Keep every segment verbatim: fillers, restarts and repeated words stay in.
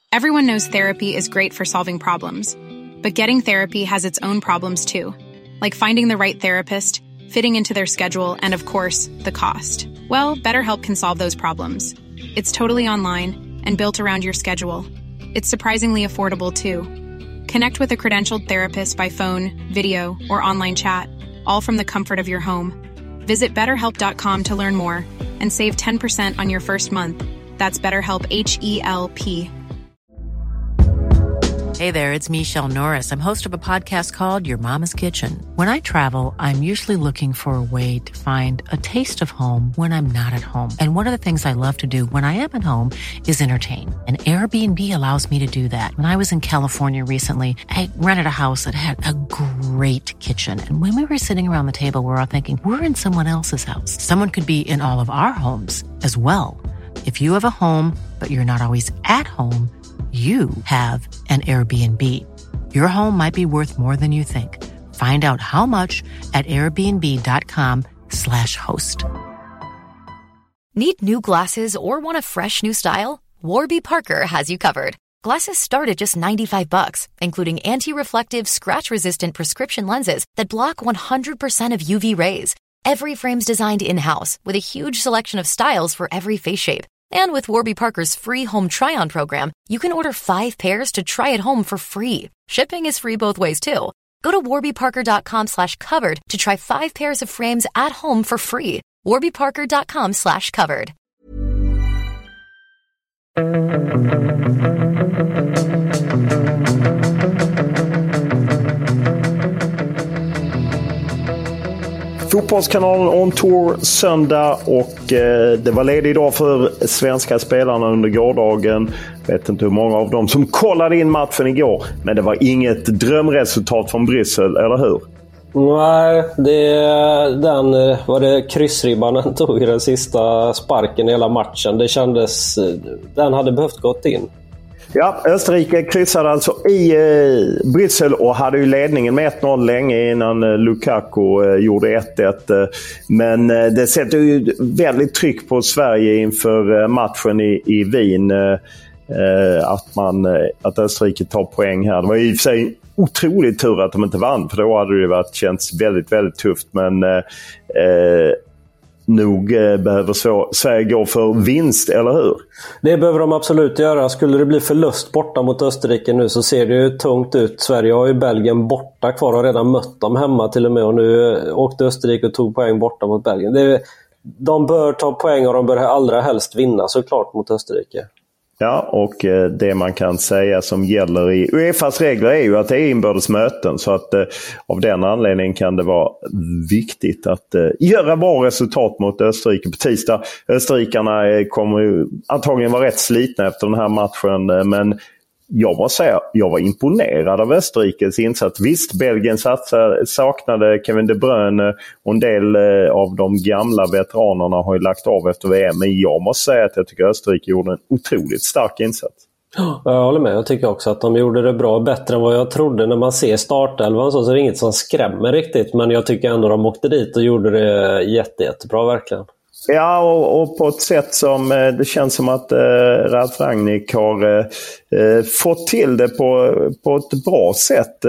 Everyone knows therapy is great for solving problems, but getting therapy has its own problems too, like finding the right therapist, fitting into their schedule, and of course, the cost. Well, BetterHelp can solve those problems. It's totally online and built around your schedule. It's surprisingly affordable too. Connect with a credentialed therapist by phone, video, or online chat, all from the comfort of your home. Visit better help dot com to learn more and save ten percent on your first month. That's BetterHelp, H E L P. Hey there, it's Michelle Norris. I'm host of a podcast called Your Mama's Kitchen. When I travel, I'm usually looking for a way to find a taste of home when I'm not at home. And one of the things I love to do when I am at home is entertain. And Airbnb allows me to do that. When I was in California recently, I rented a house that had a great kitchen. And when we were sitting around the table, we were all thinking, we're in someone else's house. Someone could be in all of our homes as well. If you have a home, but you're not always at home, you have an Airbnb. Your home might be worth more than you think. Find out how much at airbnb.com slash host. Need new glasses or want a fresh new style? Warby Parker has you covered. Glasses start at just ninety-five bucks, including anti-reflective, scratch-resistant prescription lenses that block one hundred percent of U V rays. Every frame's designed in-house with a huge selection of styles for every face shape. And with Warby Parker's free home try-on program, you can order five pairs to try at home for free. Shipping is free both ways, too. Go to warbyparker.com slash covered to try five pairs of frames at home for free. warbyparker.com slash covered. Fotbollskanalen on tour söndag och eh, det var ledig idag för svenska spelarna under gårdagen. Vet inte hur många av dem som kollade in matchen igår, men det var inget drömresultat från Bryssel, eller hur? Nej, det, den var det kryssribban den tog i den sista sparken i hela matchen. Det kändes, den hade behövt gått in. Ja, Österrike kryssade alltså i eh, Bryssel och hade ju ledningen med ett noll länge innan eh, Lukaku eh, gjorde ett ett. Eh, men eh, det sätter ju väldigt tryck på Sverige inför eh, matchen i, i Wien. Eh, att, man, eh, att Österrike tar poäng här. Det var i och för sig otroligt tur att de inte vann, för då hade det varit, känts väldigt, väldigt tufft. Men eh, eh, nog behöver Sverige gå för vinst, eller hur? Det behöver de absolut göra. Skulle det bli förlust borta mot Österrike nu så ser det ju tungt ut. Sverige har ju Belgien borta kvar och har redan mött dem hemma till och med. Och nu åkte Österrike och tog poäng borta mot Belgien. Det är, de bör ta poäng och de bör allra helst vinna såklart mot Österrike. Ja, och det man kan säga som gäller i UEFAs regler är ju att det är inbördes möten, så att eh, av den anledningen kan det vara viktigt att eh, göra bra resultat mot Österrike på tisdag. Österrikarna eh, kommer ju antagligen vara rätt slitna efter den här matchen, eh, men jag måste säga, jag var imponerad av Österrikes insats. Visst, Belgien satsade, saknade Kevin De Bruyne och en del eh, av de gamla veteranerna har ju lagt av efter V M. Men jag måste säga att jag tycker Österrike gjorde en otroligt stark insats. Jag håller med. Jag tycker också att de gjorde det bra, bättre än vad jag trodde. När man ser startelvan så är det inget som skrämmer riktigt. Men jag tycker ändå de åkte dit och gjorde det jätte, jättebra verkligen. Ja, och, och på ett sätt som eh, det känns som att eh, Ralf Rangnick har eh, fått till det på, på ett bra sätt.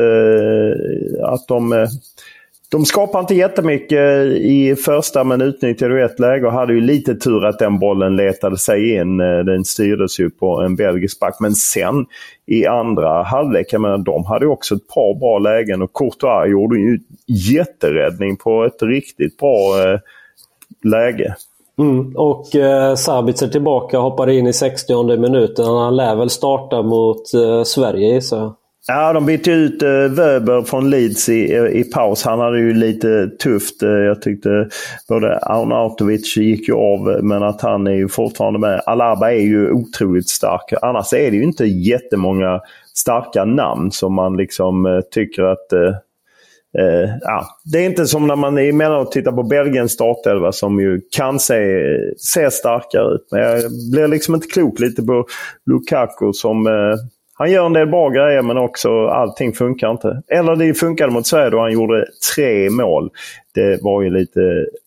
Eh, att de, eh, de skapar inte jättemycket i första, men utnyttjade ju ett läge och hade ju lite tur att den bollen letade sig in. Eh, den styrdes ju på en belgisk back. Men sen i andra halvlek, jag menar, de hade ju också ett par bra lägen och Courtois gjorde ju jätteräddning på ett riktigt bra eh, läge. Mm. Och eh, Sabitzer tillbaka, hoppar in i sextionde minuten. Han lär väl starta mot eh, Sverige, så. Ja, de bytte ut eh, Weber från Leeds i, i paus. Han hade ju lite tufft. Eh, jag tyckte både Arnautovic gick ju av, men att han är ju fortfarande med. Alaba är ju otroligt stark. Annars är det ju inte jättemånga starka namn som man liksom eh, tycker att... Eh, Uh, ja, det är inte som när man emellanåt tittar på Belgiens startelva som ju kan se, se starkare ut. Men jag blir liksom inte klok lite på Lukaku som uh, han gör en del bra grejer, men också allting funkar inte. Eller det funkade mot Sverige då han gjorde tre mål. Det var ju lite,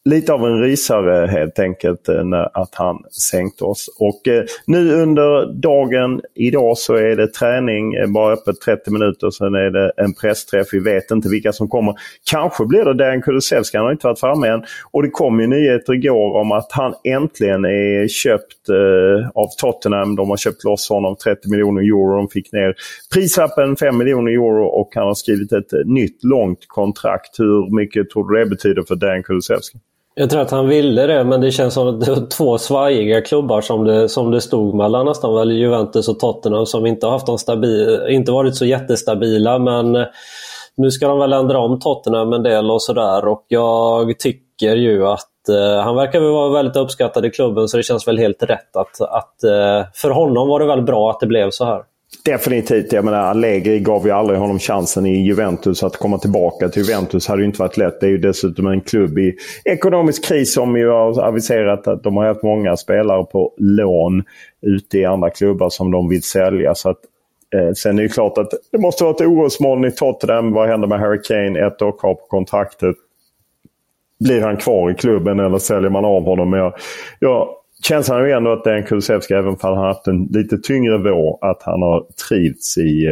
lite av en rysare helt enkelt när, att han sänkte oss. Och eh, nu under dagen idag så är det träning, bara öppet trettio minuter, sen är det en pressträff. Vi vet inte vilka som kommer. Kanske blir det Dejan Kulusevski, han har inte varit framme än. Och det kom ju nyheter igår om att han äntligen är köpt eh, av Tottenham. De har köpt loss honom trettio miljoner euro. De fick ner prislappen fem miljoner euro och han har skrivit ett nytt långt kontrakt. Hur mycket tror du det betyder för Dejan Kulusevski? Jag tror att han ville det, men det känns som att det var två svajiga klubbar som det, som det stod mellan, nästan väl Juventus och Tottenham, som inte har haft en stabil, inte varit så jättestabila, men nu ska de väl ändra om Tottenham en del och sådär, och jag tycker ju att eh, han verkar väl vara väldigt uppskattad i klubben, så det känns väl helt rätt att, att eh, för honom var det väl bra att det blev så här. Definitivt, jag menar Allegri gav ju aldrig honom chansen i Juventus att komma tillbaka till Juventus, hade ju inte varit lätt. Det är ju dessutom en klubb i ekonomisk kris som ju har aviserat att de har haft många spelare på lån ute i andra klubbar som de vill sälja. Så att, eh, sen är det klart att det måste vara ett orosmoln i Tottenham. Vad händer med Harry Kane? Ett år kvar på kontraktet. Blir han kvar i klubben eller säljer man av honom? Men jag, jag känns han ju ändå att det är en Kulusevski, även om han har haft en lite tyngre vår, att han har trivts i,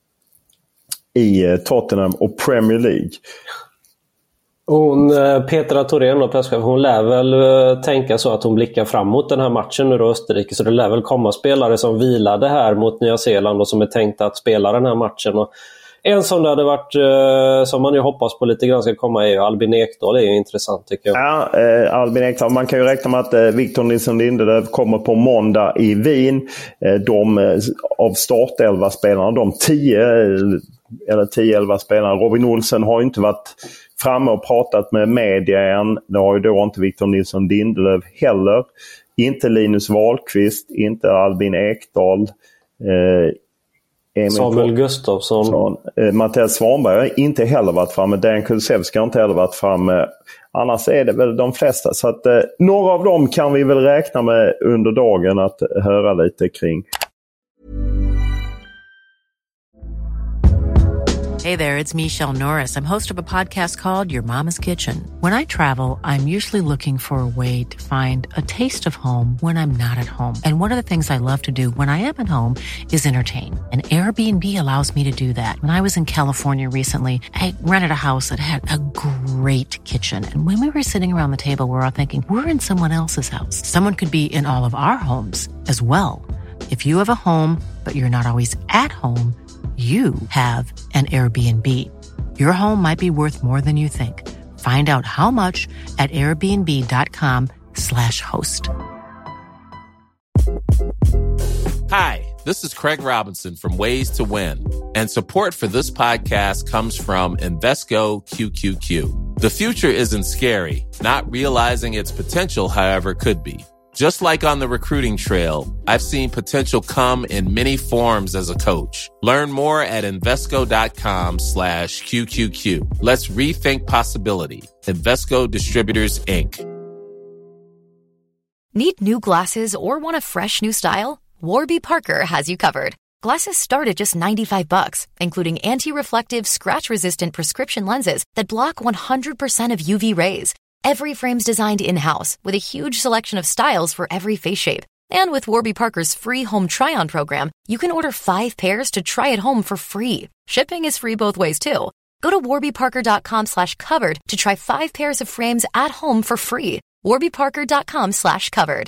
i Tottenham och Premier League. Hon, Petra Thorén och Peska, hon lär väl tänka så att hon blickar fram mot den här matchen nu då, Österrike, så det lär väl komma spelare som vilade här mot Nya Zeeland och som är tänkt att spela den här matchen. Och en som det hade varit, eh, som man ju hoppas på lite grann ska komma, är ju Albin Ekdal. Det är ju intressant tycker jag. Ja, eh, Albin Ekdal. Man kan ju räkna med att eh, Victor Nilsson Lindelöf kommer på måndag i Wien. Eh, de eh, av startelva spelarna, de tio eller tio elva spelarna. Robin Olsen har ju inte varit framme och pratat med media än. Det har ju då inte Victor Nilsson Lindelöf heller. Inte Linus Wahlqvist, inte Albin Ekdal. Eh, Samuel Gustafsson. Eh, Mattias Svanberg har inte heller varit framme. Dejan Kulusevski har inte heller varit framme. Annars är det väl de flesta. Så att eh, några av dem kan vi väl räkna med under dagen att höra lite kring. Hey there, it's Michelle Norris. I'm host of a podcast called Your Mama's Kitchen. When I travel, I'm usually looking for a way to find a taste of home when I'm not at home. And one of the things I love to do when I am at home is entertain. And Airbnb allows me to do that. When I was in California recently, I rented a house that had a great kitchen. And when we were sitting around the table, we were all thinking, we're in someone else's house. Someone could be in all of our homes as well. If you have a home, but you're not always at home, you have an Airbnb. Your home might be worth more than you think. Find out how much at airbnb.com slash host. Hi, this is Craig Robinson from Ways to Win, and support for this podcast comes from Invesco Q Q Q. The future isn't scary. Not realizing its potential, however, could be. Just like on the recruiting trail, I've seen potential come in many forms as a coach. Learn more at Invesco.com slash QQQ. Let's rethink possibility. Invesco Distributors, Incorporated. Need new glasses or want a fresh new style? Warby Parker has you covered. Glasses start at just ninety-five bucks, including anti-reflective, scratch-resistant prescription lenses that block one hundred percent of U V rays. Every frame's designed in-house with a huge selection of styles for every face shape. And with Warby Parker's free home try-on program, you can order five pairs to try at home for free. Shipping is free both ways too. Go to warbyparker.com slash covered to try five pairs of frames at home for free. warbyparker.com slash covered.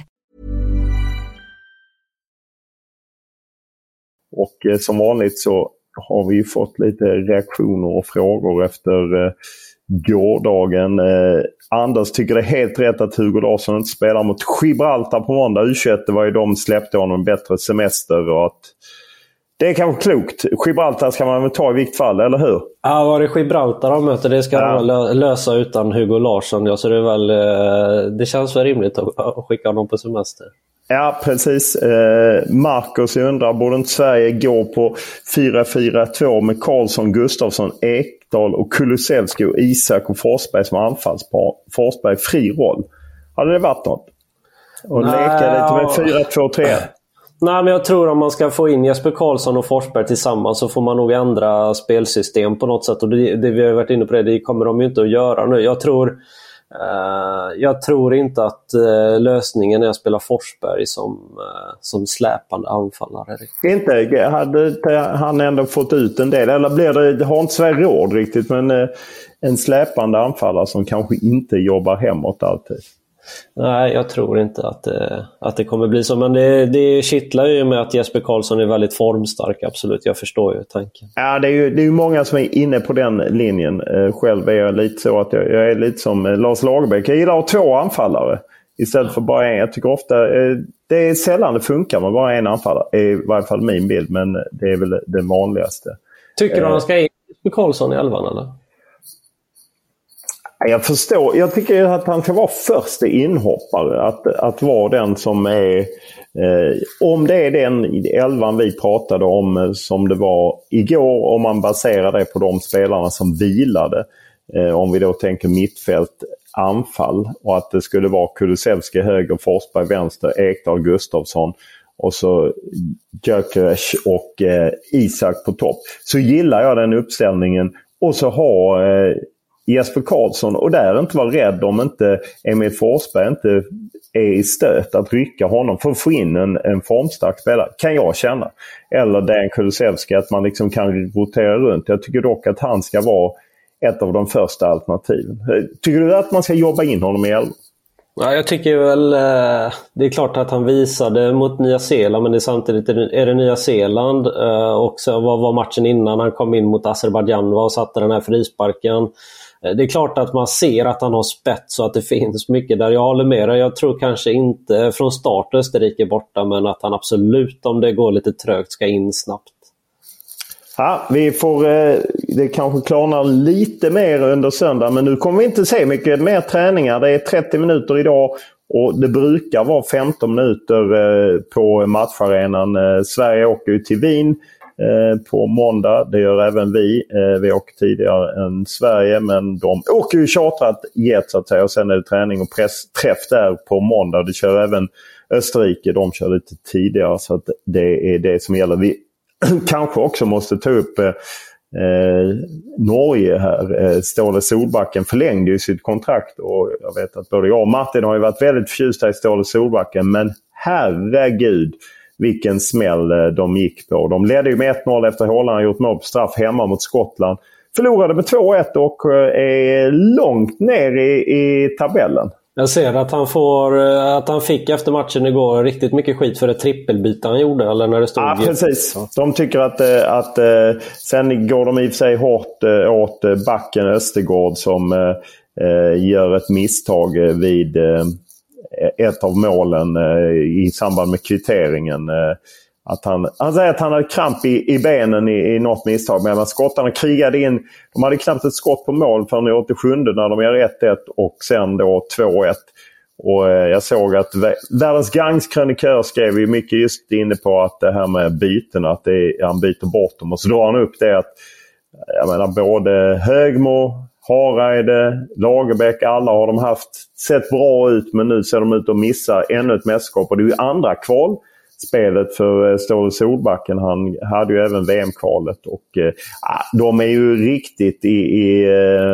Och eh, som vanligt så har vi ju fått lite reaktioner och frågor efter eh, gårdagen. Eh, Anders tycker det är helt rätt att Hugo Larsson inte spelar mot Gibraltar på måndag. U tjugoett, det var ju de släppte honom en bättre semester och att det är kanske klokt. Gibraltar ska man väl ta i vilket fall, eller hur? Ja, var det Gibraltar de möter, det ska ja. de lösa utan Hugo Larsson. Ja, så det, är väl, det känns väl rimligt att skicka honom på semester. Ja, precis. Eh, Marcus undrar, borde inte Sverige gå på fyra fyra två med Karlsson, Gustafsson, Ekdal och Kulusevski och Isak och Forsberg som anfallspar? Forsberg fri roll. Hade det varit något? Och Nej, leka lite med fyra två tre? Nej, men jag tror om man ska få in Jesper Karlsson och Forsberg tillsammans så får man nog ändra spelsystem på något sätt. Och det, det vi har varit inne på det, det kommer de ju inte att göra nu. Jag tror Uh, jag tror inte att uh, lösningen är att spela Forsberg som, uh, som släpande anfallare. Inte hade han ändå fått ut en del, eller blir det, det har inte Sverige råd riktigt, men uh, en släpande anfallare som kanske inte jobbar hemåt alltid. Nej, jag tror inte att det, att det kommer bli så. Men det, det kittlar ju med att Jesper Karlsson är väldigt formstark, absolut. Jag förstår ju tanken. Ja, det är ju, det är ju många som är inne på den linjen. Själv är jag lite så att jag, jag är lite som Lars Lagerbäck. Jag gillar två anfallare istället för bara en. Jag tycker ofta det är sällan det funkar med bara en anfallare. Det är i varje fall min bild, men det är väl det vanligaste. Tycker du att han ska in Jesper Karlsson i elvan, eller? Jag förstår. Jag tycker att han ska vara första inhoppare. Att, att vara den som är... Eh, om det är den elvan vi pratade om som det var igår, om man baserar det på de spelarna som vilade. Eh, om vi då tänker mittfält, anfall. Och att det skulle vara Kulusevski höger, Forsberg vänster, Ekdal, Gustafsson. Och så Gyökeres och eh, Isak på topp. Så gillar jag den uppställningen. Och så har... Eh, Jesper Karlsson, och där inte vara rädd om inte Emil Forsberg inte är i stöt att rycka honom för att få in en, en formstark spelare, kan jag känna. Eller Dan Kulusevski, att man liksom kan rotera runt. Jag tycker dock att han ska vara ett av de första alternativen. Tycker du att man ska jobba in honom i elva? Ja, jag tycker väl, det är klart att han visade mot Nya Zeeland, men det är samtidigt är det Nya Zeeland och så vad var matchen innan han kom in mot Azerbaijan och satte den här frisparken. Det är klart att man ser att han har spets och att det finns mycket där. Jag håller med dig. Jag tror kanske inte från start Österrike borta, men att han absolut, om det går lite trögt, ska in snabbt. Ja, vi får, det kanske klarnar lite mer under söndag, men nu kommer vi inte se mycket mer träningar. Det är trettio minuter idag och det brukar vara femton minuter på matcharenan. Sverige åker ju till Wien på måndag. Det gör även vi. Vi åker tidigare än Sverige, men de åker ju chartrat jet så att säga, och sen är det träning och pressträff där på måndag. Det kör även Österrike. De kör lite tidigare, så att det är det som gäller. Vi kanske också måste ta upp eh, Norge här. Eh, Ståle Solbacken förlängde ju sitt kontrakt, och jag vet att både jag och Martin har ju varit väldigt förtjusta i Ståle Solbacken, men herregud vilken smäll de gick på. De ledde ju med ett noll efter Holland, gjort mål på straff hemma mot Skottland. Förlorade med två ett och är långt ner i, i tabellen. Jag ser att han får att han fick efter matchen igår riktigt mycket skit för det trippelbyte han gjorde, eller när det stod. Ja, precis. De tycker att, att sen går de i och för sig hårt åt backen Östergård som äh, gör ett misstag vid äh, ett av målen äh, i samband med kvitteringen. Äh, Att han, han säger att han hade kramp i, i benen i, i något misstag. Men skottarna krigade in. De hade knappt ett skott på mål förrän i åttiosjunde när de gör ett ett och sen då två ett. Och eh, jag såg att Världens Gangs krönikör skrev ju mycket just inne på att det här med byten, att det är, han byter bort dem. Och så drar han upp det att jag menar, både Högmo, Hareide, Lagerbäck, alla har de haft sett bra ut, men nu ser de ut att missa ännu ett mästerskap. Och det är ju andra kval. Spelet för Ståle Solbacken, han hade ju även V M-kvalet, och eh, de är ju riktigt i, i,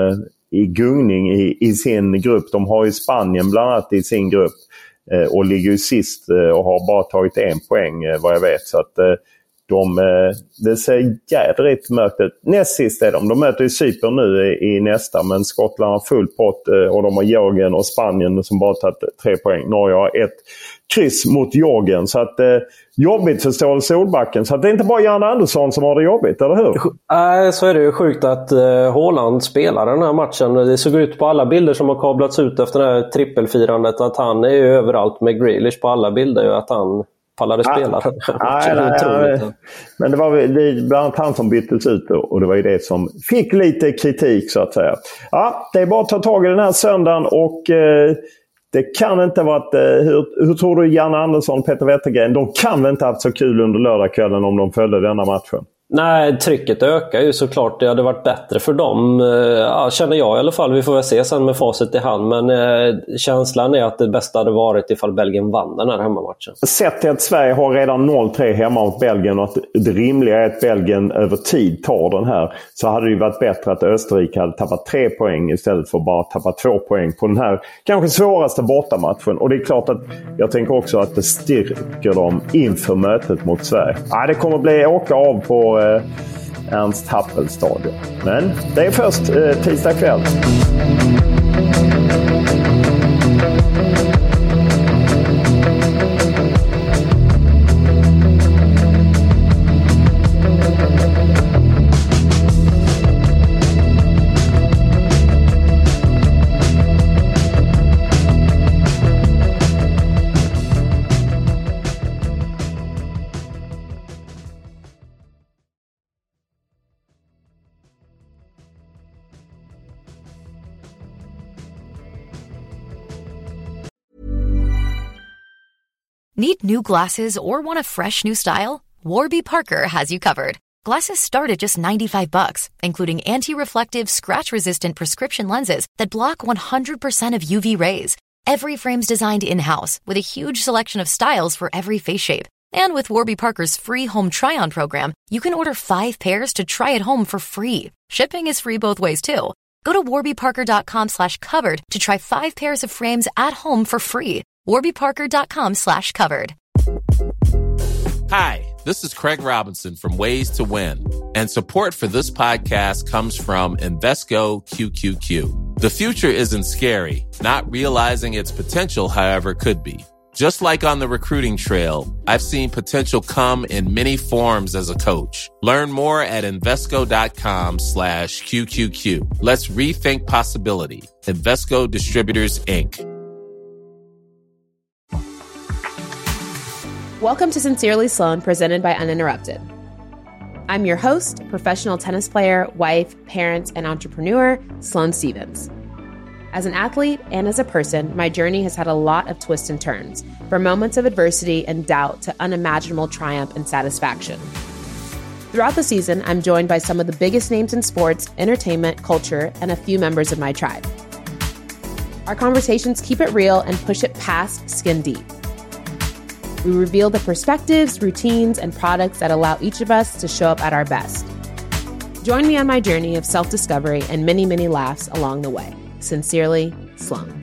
i gungning i, i sin grupp. De har ju Spanien bland annat i sin grupp eh, och ligger ju sist eh, och har bara tagit en poäng eh, vad jag vet. Så att eh, de, eh, det ser jädrigt mörkt ut. Näst sist är de. De möter ju Cypern nu i, i nästa, men Skottland har full pott eh, och de har Georgien och Spanien som bara tagit tre poäng. Norge har ett kryss mot Georgien. Så att eh, jobbigt för Ståle Solbacken. Så att det är inte bara Jan Andersson som har det jobbigt, eller hur? Nej, så är det ju sjukt att eh, Haaland spelar den här matchen. Det såg ut på alla bilder som har kablats ut efter det här trippelfirandet att han är ju överallt med Grealish på alla bilder, ju att han pallade spela. Ah, nej, nej, nej. Men det var det, bland annat han som byttes ut, och det var ju det som fick lite kritik så att säga. Ja, det är bara att ta tag i den här söndagen, och eh, det kan inte vara att, hur, hur tror du Jan Andersson och Peter Wettergren, de kan väl inte ha haft så kul under lördagskvällen om de följde denna matchen? Nej, trycket ökar ju såklart. Det hade varit bättre för dem, ja, känner jag i alla fall. Vi får väl se sen med facit i hand. Men eh, känslan är att det bästa hade varit ifall Belgien vann den här hemmamatchen. Sett till att Sverige har redan noll tre hemma mot Belgien och att det rimliga är att Belgien över tid tar den här, så hade det ju varit bättre att Österrike hade tappat tre poäng istället för bara tappa två poäng på den här kanske svåraste bortamatchen. Och det är klart att jag tänker också att det styrker dem inför mötet mot Sverige. Ja, det kommer bli åka av på eh, Ernst Happels stadion. Men det är först eh, tisdag kväll. Need new glasses or want a fresh new style? Warby Parker has you covered. Glasses start at just ninety-five bucks, including anti-reflective, scratch-resistant prescription lenses that block one hundred percent of U V rays. Every frame's designed in-house with a huge selection of styles for every face shape. And with Warby Parker's free home try-on program, you can order five pairs to try at home for free. Shipping is free both ways, too. Go to warbyparker.com slash covered to try five pairs of frames at home for free. warbyparker.com slash covered. Hi, this is Craig Robinson from Ways to Win, and support for this podcast comes from Invesco Q Q Q. The future isn't scary. Not realizing its potential, however, could be. Just like on the recruiting trail, I've seen potential come in many forms as a coach. Learn more at Invesco.com slash QQQ. Let's rethink possibility. Invesco Distributors, Incorporated. Welcome to Sincerely Sloan, presented by Uninterrupted. I'm your host, professional tennis player, wife, parent, and entrepreneur, Sloane Stevens. As an athlete and as a person, my journey has had a lot of twists and turns, from moments of adversity and doubt to unimaginable triumph and satisfaction. Throughout the season, I'm joined by some of the biggest names in sports, entertainment, culture, and a few members of my tribe. Our conversations keep it real and push it past skin deep. We reveal the perspectives, routines, and products that allow each of us to show up at our best. Join me on my journey of self-discovery and many, many laughs along the way. Sincerely, Sloane.